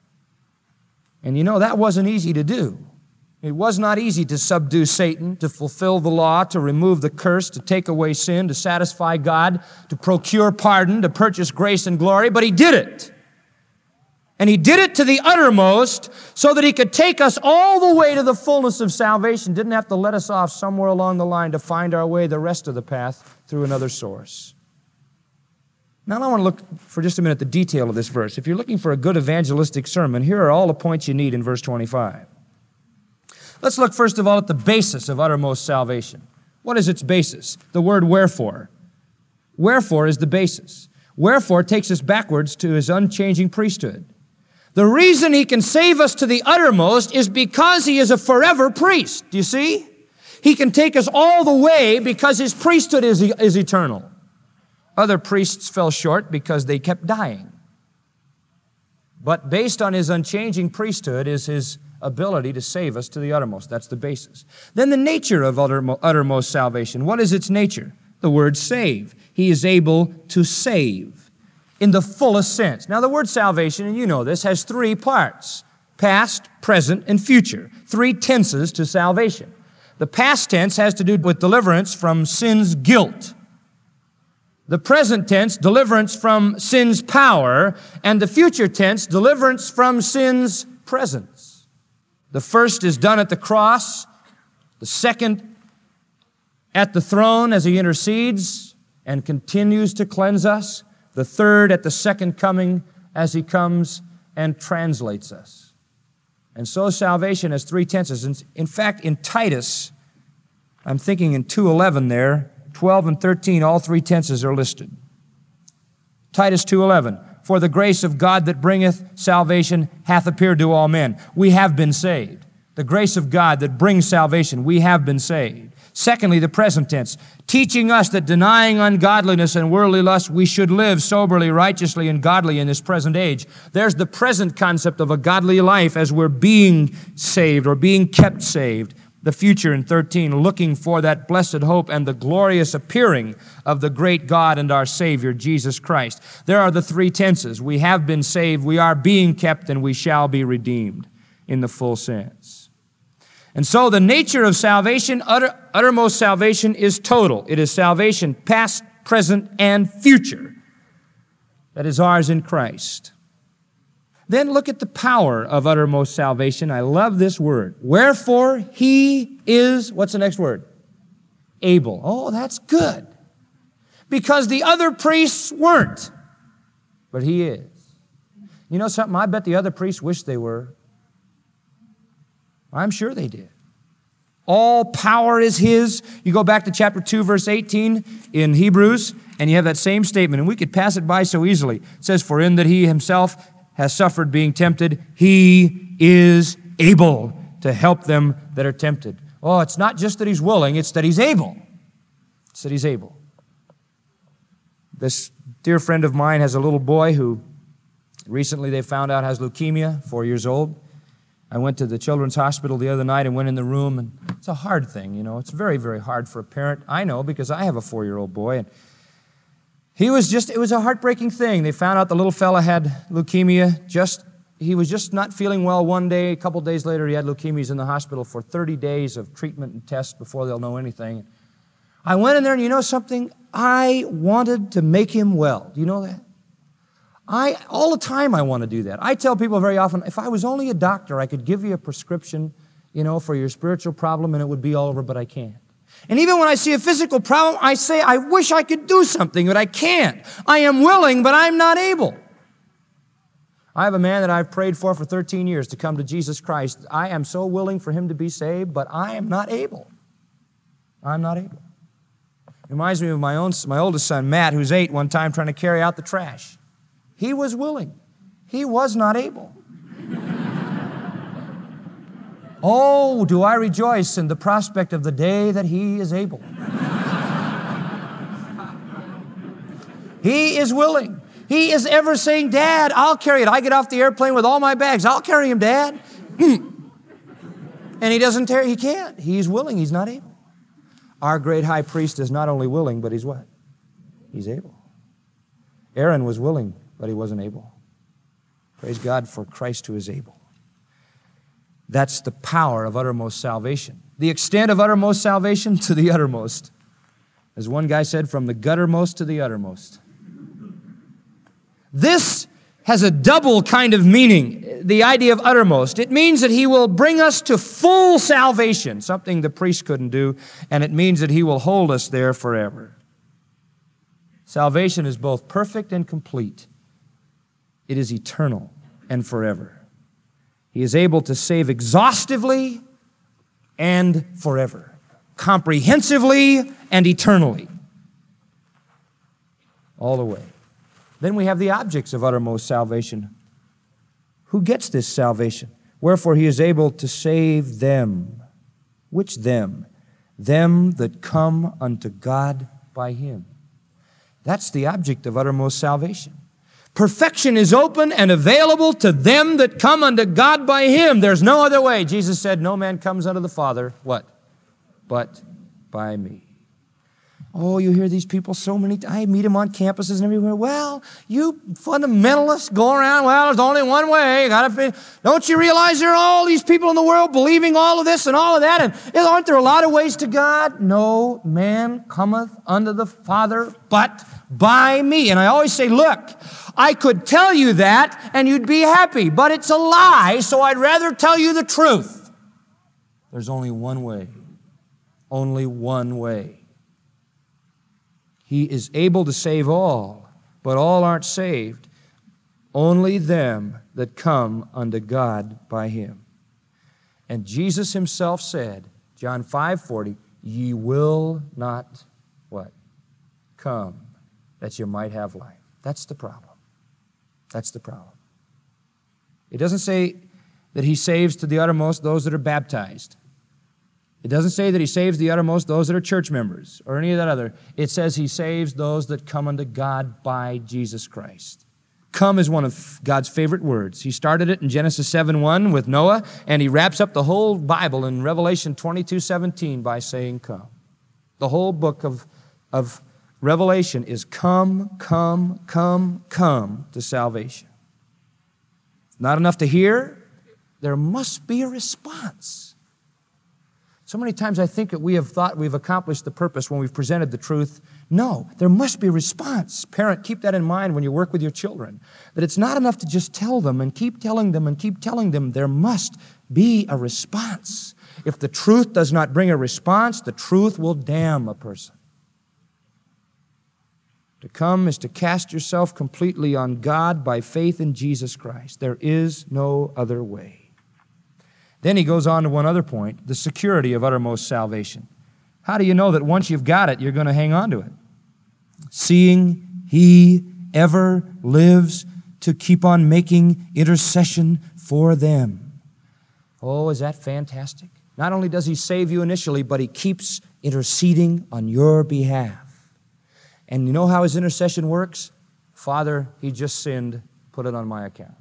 And you know, that wasn't easy to do. It was not easy to subdue Satan, to fulfill the law, to remove the curse, to take away sin, to satisfy God, to procure pardon, to purchase grace and glory, but He did it. And He did it to the uttermost so that He could take us all the way to the fullness of salvation. Didn't have to let us off somewhere along the line to find our way the rest of the path through another source. Now I want to look for just a minute at the detail of this verse. If you're looking for a good evangelistic sermon, here are all the points you need in verse 25. Let's look first of all at the basis of uttermost salvation. What is its basis? The word wherefore. Wherefore is the basis. Wherefore takes us backwards to His unchanging priesthood. The reason He can save us to the uttermost is because He is a forever priest. Do you see? He can take us all the way because His priesthood is eternal. Other priests fell short because they kept dying. But based on His unchanging priesthood is His ability to save us to the uttermost. That's the basis. Then the nature of uttermost salvation. What is its nature? The word save. He is able to save in the fullest sense. Now the word salvation, and you know this, has three parts: past, present, and future. Three tenses to salvation. The past tense has to do with deliverance from sin's guilt. The present tense, deliverance from sin's power, and the future tense, deliverance from sin's presence. The first is done at the cross, the second at the throne as He intercedes and continues to cleanse us, the third at the second coming as He comes and translates us. And so salvation has three tenses. In fact, in Titus, I'm thinking in 2:11 there, 12 and 13, all three tenses are listed. Titus 2:11, for the grace of God that bringeth salvation hath appeared to all men. We have been saved. The grace of God that brings salvation, we have been saved. Secondly, the present tense, teaching us that denying ungodliness and worldly lust, we should live soberly, righteously, and godly in this present age. There's the present concept of a godly life as we're being saved or being kept saved. The future in 13, looking for that blessed hope and the glorious appearing of the great God and our Savior, Jesus Christ. There are the three tenses. We have been saved, we are being kept, and we shall be redeemed in the full sense. And so the nature of salvation, uttermost salvation, is total. It is salvation past, present, and future that is ours in Christ. Then look at the power of uttermost salvation. I love this word. Wherefore He is, what's the next word? Able. Oh, that's good. Because the other priests weren't, but He is. You know something? I bet the other priests wish they were. I'm sure they did. All power is His. You go back to chapter 2, verse 18 in Hebrews, and you have that same statement, and we could pass it by so easily. It says, for in that He Himself has suffered being tempted, He is able to help them that are tempted. Oh, it's not just that He's willing, it's that He's able. It's that He's able. This dear friend of mine has a little boy who recently they found out has leukemia, 4 years old. I went to the children's hospital the other night and went in the room, and it's a hard thing, you know. It's very, very hard for a parent. I know because I have a 4-year-old boy, and it was a heartbreaking thing. They found out the little fella had leukemia. He was just not feeling well one day. A couple days later, he had leukemia. He's in the hospital for 30 days of treatment and tests before they'll know anything. I went in there, and you know something? I wanted to make him well. Do you know that? All the time I want to do that. I tell people very often, if I was only a doctor, I could give you a prescription, you know, for your spiritual problem, and it would be all over, but I can't. And even when I see a physical problem, I say, I wish I could do something, but I can't. I am willing, but I'm not able. I have a man that I've prayed for 13 years to come to Jesus Christ. I am so willing for him to be saved, but I am not able. I'm not able. It reminds me of my oldest son, Matt, who's 8, one time trying to carry out the trash. He was willing. He was not able. Oh, do I rejoice in the prospect of the day that He is able. He is willing. He is ever saying, Dad, I'll carry it. I get off the airplane with all my bags. I'll carry him, Dad. And He doesn't he can't. He's willing. He's not able. Our great high priest is not only willing, but he's what? He's able. Aaron was willing, but he wasn't able. Praise God for Christ who is able. That's the power of uttermost salvation. The extent of uttermost salvation to the uttermost. As one guy said, from the guttermost to the uttermost. This has a double kind of meaning, the idea of uttermost. It means that He will bring us to full salvation, something the priest couldn't do, and it means that He will hold us there forever. Salvation is both perfect and complete. It is eternal and forever. He is able to save exhaustively and forever, comprehensively and eternally, all the way. Then we have the objects of uttermost salvation. Who gets this salvation? Wherefore He is able to save them. Which them? Them that come unto God by Him. That's the object of uttermost salvation. Perfection is open and available to them that come unto God by Him. There's no other way. Jesus said, no man comes unto the Father, what? But by me. Oh, you hear these people so many times. I meet them on campuses and everywhere. Well, you fundamentalists go around, well, there's only one way. Don't you realize there are all these people in the world believing all of this and all of that? And aren't there a lot of ways to God? No man cometh unto the Father but by me. And I always say, look, I could tell you that and you'd be happy, but it's a lie, so I'd rather tell you the truth. There's only one way. Only one way. He is able to save all, but all aren't saved. Only them that come unto God by Him. And Jesus Himself said, John 5:40, ye will not, what? Come, that you might have life. That's the problem. That's the problem. It doesn't say that He saves to the uttermost those that are baptized. It doesn't say that He saves the uttermost those that are church members or any of that other. It says He saves those that come unto God by Jesus Christ. Come is one of God's favorite words. He started it in Genesis 7:1 with Noah, and He wraps up the whole Bible in Revelation 22:17 by saying come. The whole book of Revelation is come, come, come, come to salvation. Not enough to hear. There must be a response. So many times I think that we have thought we've accomplished the purpose when we've presented the truth. No, there must be a response. Parent, keep that in mind when you work with your children, that it's not enough to just tell them and keep telling them and keep telling them. There must be a response. If the truth does not bring a response, the truth will damn a person. To come is to cast yourself completely on God by faith in Jesus Christ. There is no other way. Then he goes on to one other point, the security of uttermost salvation. How do you know that once you've got it, you're going to hang on to it? Seeing He ever lives to keep on making intercession for them. Oh, is that fantastic? Not only does He save you initially, but He keeps interceding on your behalf. And you know how His intercession works? Father, he just sinned, put it on my account.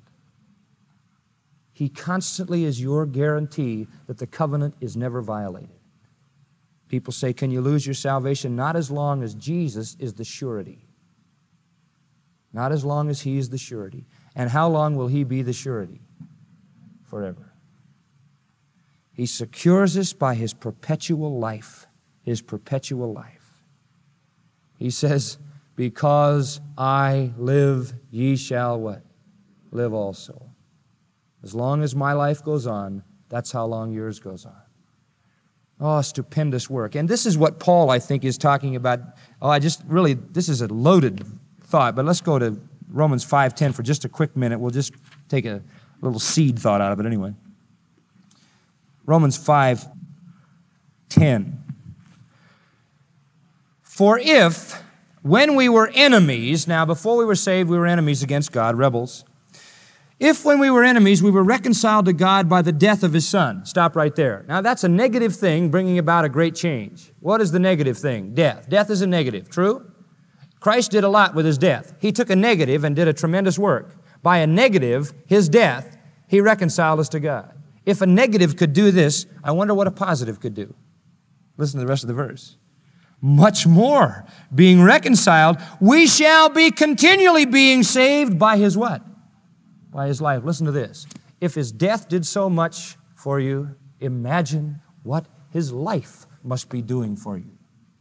He constantly is your guarantee that the covenant is never violated. People say, can you lose your salvation? Not as long as Jesus is the surety. Not as long as He is the surety. And how long will He be the surety? Forever. He secures us by His perpetual life. His perpetual life. He says, because I live, ye shall what? Live also. As long as my life goes on, that's how long yours goes on. Oh, stupendous work. And this is what Paul, I think, is talking about. This is a loaded thought, but let's go to Romans 5:10 for just a quick minute. We'll just take a little seed thought out of it anyway. Romans 5:10. For if when we were enemies, now before we were saved, we were enemies against God, rebels. If when we were enemies, we were reconciled to God by the death of His Son. Stop right there. Now that's a negative thing bringing about a great change. What is the negative thing? Death. Death is a negative, true? Christ did a lot with His death. He took a negative and did a tremendous work. By a negative, His death, He reconciled us to God. If a negative could do this, I wonder what a positive could do. Listen to the rest of the verse. Much more, being reconciled, we shall be continually being saved by His what? By His life. Listen to this. If His death did so much for you, imagine what His life must be doing for you.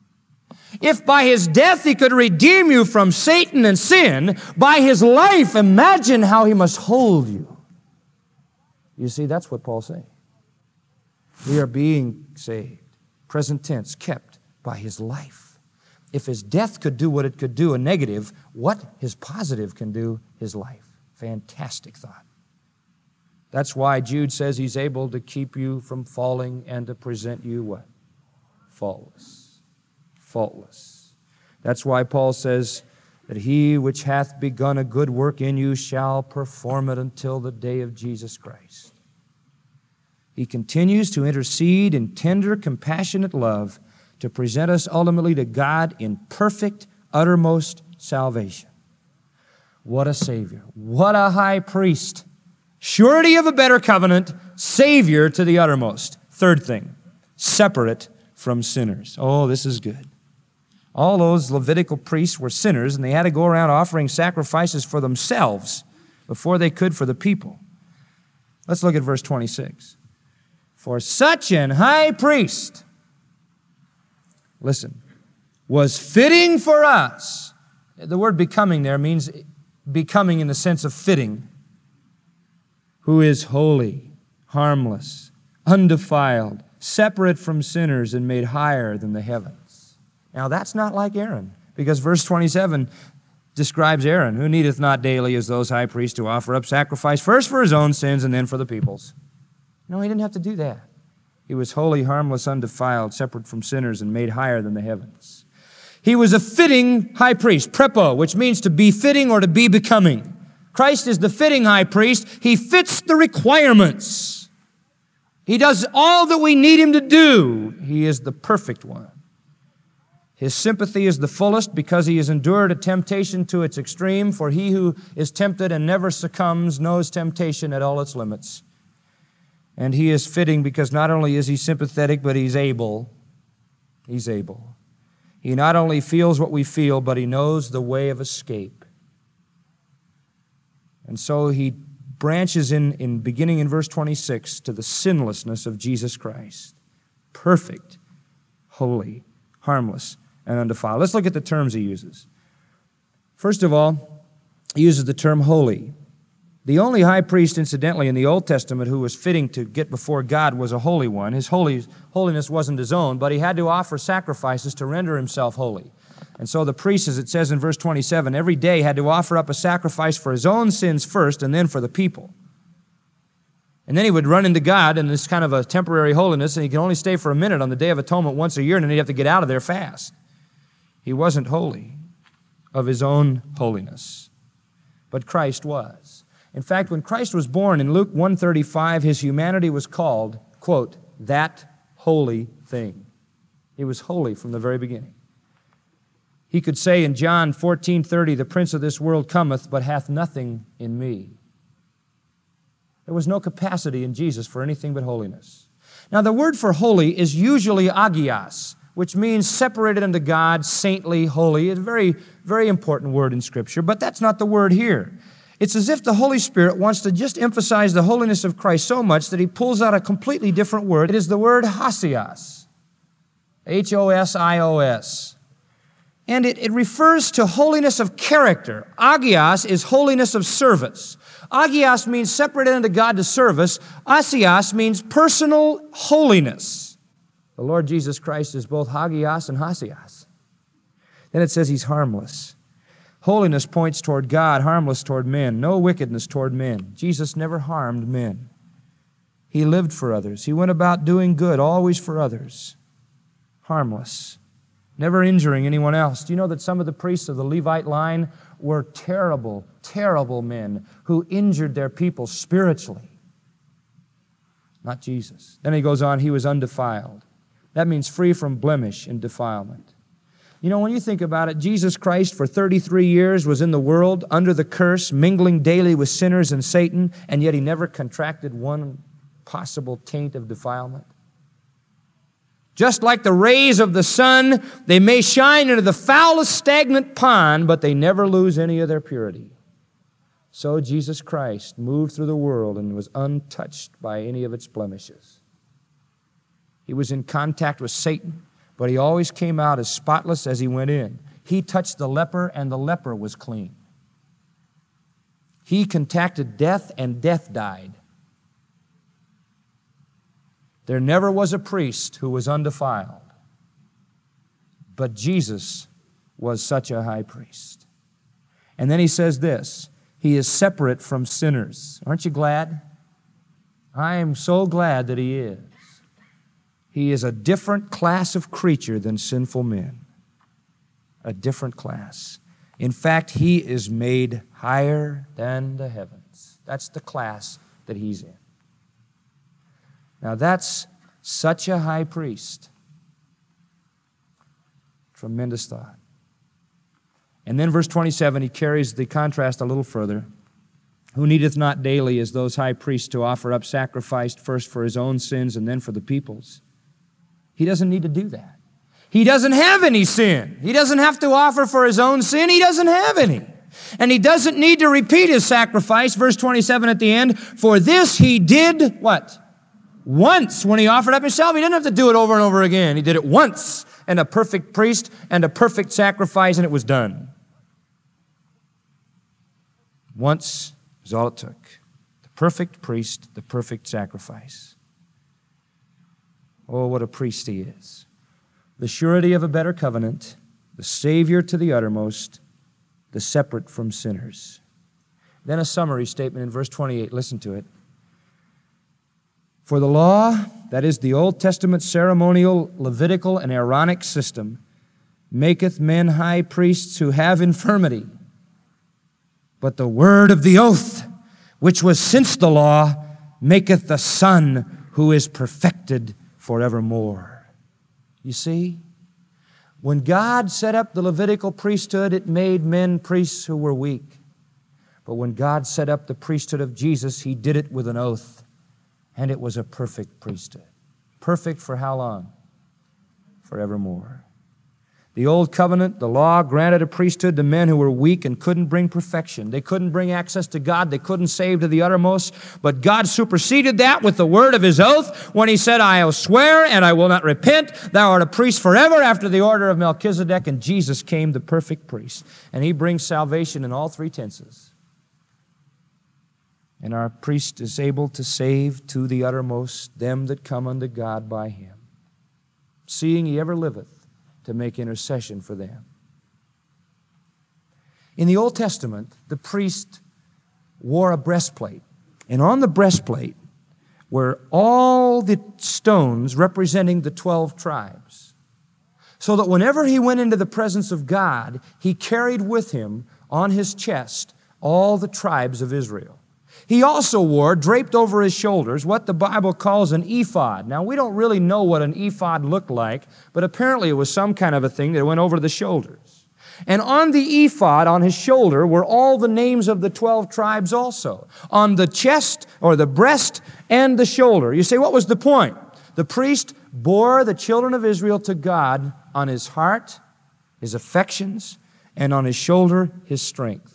If by His death He could redeem you from Satan and sin, by His life, imagine how He must hold you. You see, that's what Paul's saying. We are being saved, present tense, kept by His life. If His death could do what it could do, a negative, what His positive can do, His life. Fantastic thought. That's why Jude says He's able to keep you from falling and to present you what? Faultless. Faultless. That's why Paul says that He which hath begun a good work in you shall perform it until the day of Jesus Christ. He continues to intercede in tender, compassionate love to present us ultimately to God in perfect, uttermost salvation. What a Savior. What a high priest. Surety of a better covenant, Savior to the uttermost. Third thing, separate from sinners. Oh, this is good. All those Levitical priests were sinners, and they had to go around offering sacrifices for themselves before they could for the people. Let's look at verse 26. For such an high priest, listen, was fitting for us. The word becoming there means becoming in the sense of fitting. Who is holy, harmless, undefiled, separate from sinners, and made higher than the heavens. Now that's not like Aaron, because verse 27 describes Aaron, who needeth not daily as those high priests to offer up sacrifice, first for his own sins and then for the people's. No, he didn't have to do that. He was holy, harmless, undefiled, separate from sinners, and made higher than the heavens. He was a fitting high priest, prepo, which means to be fitting or to be becoming. Christ is the fitting high priest. He fits the requirements. He does all that we need Him to do. He is the perfect one. His sympathy is the fullest because He has endured a temptation to its extreme, for he who is tempted and never succumbs knows temptation at all its limits. And He is fitting because not only is He sympathetic, but He's able. He's able. He not only feels what we feel, but He knows the way of escape. And so He branches in beginning in verse 26 to the sinlessness of Jesus Christ. Perfect, holy, harmless, and undefiled. Let's look at the terms He uses. First of all, He uses the term holy. The only high priest, incidentally, in the Old Testament who was fitting to get before God was a holy one. His holiness wasn't his own, but he had to offer sacrifices to render himself holy. And so the priest, as it says in verse 27, every day had to offer up a sacrifice for his own sins first and then for the people. And then he would run into God in this kind of a temporary holiness, and he could only stay for a minute on the Day of Atonement once a year, and then he'd have to get out of there fast. He wasn't holy of his own holiness, but Christ was. In fact, when Christ was born in Luke 1:35, His humanity was called, quote, that holy thing. He was holy from the very beginning. He could say in John 14:30, the prince of this world cometh, but hath nothing in me. There was no capacity in Jesus for anything but holiness. Now, the word for holy is usually agios, which means separated unto God, saintly, holy. It's a very, very important word in Scripture, but that's not the word here. It's as if the Holy Spirit wants to just emphasize the holiness of Christ so much that He pulls out a completely different word. It is the word hosios, H-O-S-I-O-S. And it refers to holiness of character. Agios is holiness of service. Agios means separated unto God to service. Asios means personal holiness. The Lord Jesus Christ is both hagios and hosios. Then it says He's harmless. Holiness points toward God, harmless toward men, no wickedness toward men. Jesus never harmed men. He lived for others. He went about doing good, always for others. Harmless. never injuring anyone else. Do you know that some of the priests of the Levite line were terrible, terrible men who injured their people spiritually? Not Jesus. Then he goes on, he was undefiled. That means free from blemish and defilement. You know, when you think about it, Jesus Christ for 33 years was in the world under the curse, mingling daily with sinners and Satan, and yet he never contracted one possible taint of defilement. Just like the rays of the sun, they may shine into the foulest stagnant pond, but they never lose any of their purity. So Jesus Christ moved through the world and was untouched by any of its blemishes. He was in contact with Satan, but he always came out as spotless as he went in. He touched the leper, and the leper was clean. He contacted death, and death died. There never was a priest who was undefiled, but Jesus was such a high priest. And then he says this, he is separate from sinners. Aren't you glad? I am so glad that he is. He is a different class of creature than sinful men. A different class. In fact, he is made higher than the heavens. That's the class that he's in. Now that's such a high priest. Tremendous thought. And then verse 27, he carries the contrast a little further. Who needeth not daily as those high priests to offer up sacrifice first for his own sins and then for the people's. He doesn't need to do that. He doesn't have any sin. He doesn't have to offer for his own sin. He doesn't have any. And he doesn't need to repeat his sacrifice. Verse 27 at the end, for this he did what? Once when he offered up himself. He didn't have to do it over and over again. He did it once, and a perfect priest and a perfect sacrifice, and it was done. Once was all it took. The perfect priest, the perfect sacrifice. Oh, what a priest he is. The surety of a better covenant, the Savior to the uttermost, the separate from sinners. Then a summary statement in verse 28. Listen to it. For the law, that is the Old Testament ceremonial, Levitical, and Aaronic system, maketh men high priests who have infirmity. But the word of the oath, which was since the law, maketh the Son who is perfected forevermore. You see, when God set up the Levitical priesthood, it made men priests who were weak. But when God set up the priesthood of Jesus, he did it with an oath. And it was a perfect priesthood. Perfect for how long? Forevermore. The Old Covenant, the law, granted a priesthood to men who were weak and couldn't bring perfection. They couldn't bring access to God. They couldn't save to the uttermost. But God superseded that with the word of his oath when he said, I will swear and I will not repent. Thou art a priest forever after the order of Melchizedek. And Jesus came the perfect priest. And he brings salvation in all three tenses. And our priest is able to save to the uttermost them that come unto God by him, seeing he ever liveth to make intercession for them. In the Old Testament, the priest wore a breastplate, and on the breastplate were all the stones representing the 12 tribes, so that whenever he went into the presence of God, he carried with him on his chest all the tribes of Israel. He also wore, draped over his shoulders, what the Bible calls an ephod. Now, we don't really know what an ephod looked like, but apparently it was some kind of a thing that went over the shoulders. And on the ephod, on his shoulder, were all the names of the 12 tribes also, on the chest or the breast and the shoulder. You say, what was the point? The priest bore the children of Israel to God on his heart, his affections, and on his shoulder, his strength.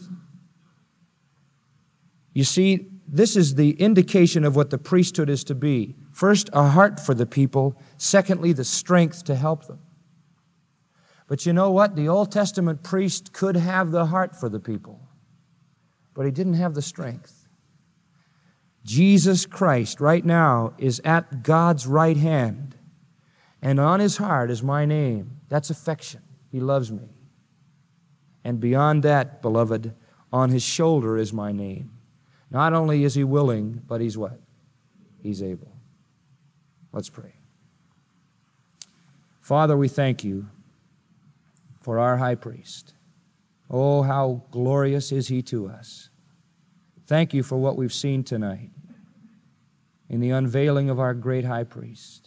You see, this is the indication of what the priesthood is to be. First, a heart for the people. Secondly, the strength to help them. But you know what? The Old Testament priest could have the heart for the people, but he didn't have the strength. Jesus Christ right now is at God's right hand, and on his heart is my name. That's affection. He loves me. And beyond that, beloved, on his shoulder is my name. Not only is he willing, but he's what? He's able. Let's pray. Father, we thank you for our high priest. Oh, how glorious is he to us. Thank you for what we've seen tonight in the unveiling of our great high priest.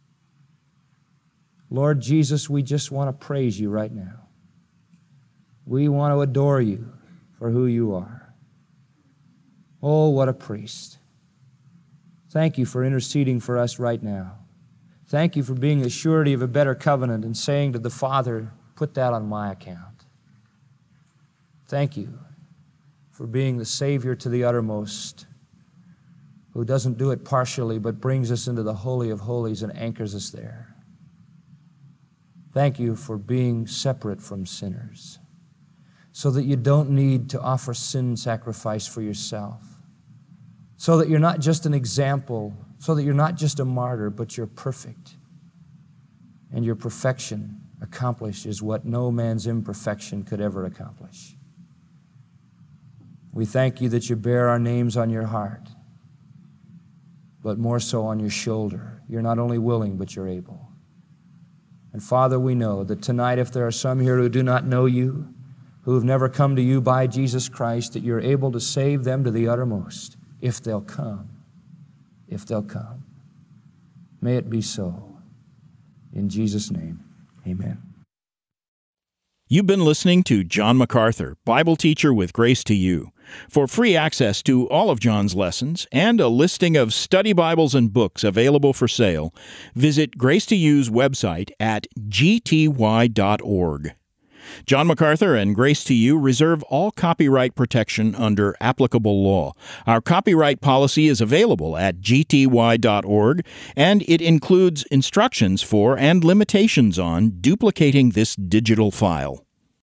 Lord Jesus, we just want to praise you right now. We want to adore you for who you are. Oh, what a priest. Thank you for interceding for us right now. Thank you for being the surety of a better covenant and saying to the Father, put that on my account. Thank you for being the Savior to the uttermost, who doesn't do it partially but brings us into the Holy of Holies and anchors us there. Thank you for being separate from sinners, so that you don't need to offer sin sacrifice for yourself, so that you're not just an example, so that you're not just a martyr, but you're perfect. And your perfection accomplishes what no man's imperfection could ever accomplish. We thank you that you bear our names on your heart, but more so on your shoulder. You're not only willing, but you're able. And Father, we know that tonight, if there are some here who do not know you, who have never come to you by Jesus Christ, that you're able to save them to the uttermost, if they'll come. If they'll come. May it be so. In Jesus' name, amen. You've been listening to John MacArthur, Bible teacher with Grace to You. For free access to all of John's lessons and a listing of study Bibles and books available for sale, visit Grace to You's website at gty.org. John MacArthur and Grace to You reserve all copyright protection under applicable law. Our copyright policy is available at gty.org, and it includes instructions for and limitations on duplicating this digital file.